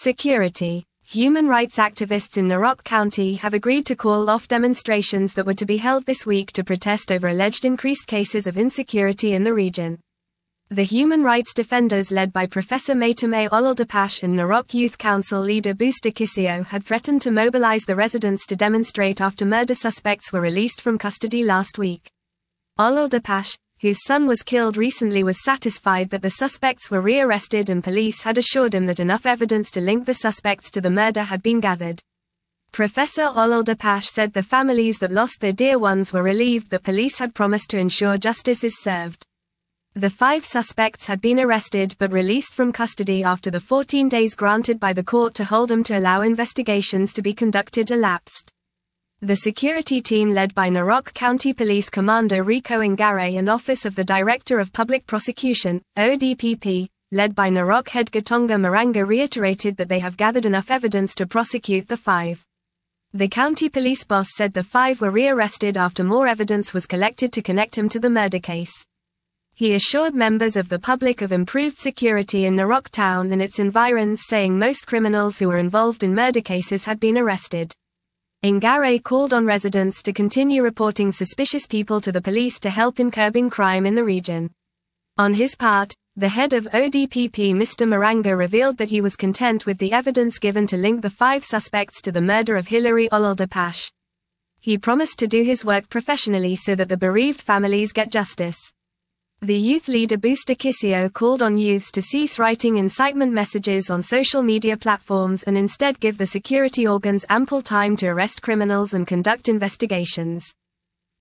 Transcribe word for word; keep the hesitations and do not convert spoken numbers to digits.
Security. Human rights activists in Narok County have agreed to call off demonstrations that were to be held this week to protest over alleged increased cases of insecurity in the region. The human rights defenders led by Professor Maitame Ololdapash and Narok Youth Council leader Busta Kisio had threatened to mobilize the residents to demonstrate after murder suspects were released from custody last week. Ololdapash, whose son was killed recently, was satisfied that the suspects were rearrested and police had assured him that enough evidence to link the suspects to the murder had been gathered. Professor Ololdapash said the families that lost their dear ones were relieved that police had promised to ensure justice is served. The five suspects had been arrested but released from custody after the fourteen days granted by the court to hold them to allow investigations to be conducted elapsed. The security team led by Narok County Police Commander Rico Ngare and Office of the Director of Public Prosecution, O D P P, led by Narok Head Gatonga Maranga, reiterated that they have gathered enough evidence to prosecute the five. The county police boss said the five were rearrested after more evidence was collected to connect him to the murder case. He assured members of the public of improved security in Narok town and its environs, saying most criminals who were involved in murder cases had been arrested. Ngare called on residents to continue reporting suspicious people to the police to help in curbing crime in the region. On his part, the head of O D P P Mister Maranga revealed that he was content with the evidence given to link the five suspects to the murder of Hilary Ololdapash. He promised to do his work professionally so that the bereaved families get justice. The youth leader Busta Kisio called on youths to cease writing incitement messages on social media platforms and instead give the security organs ample time to arrest criminals and conduct investigations.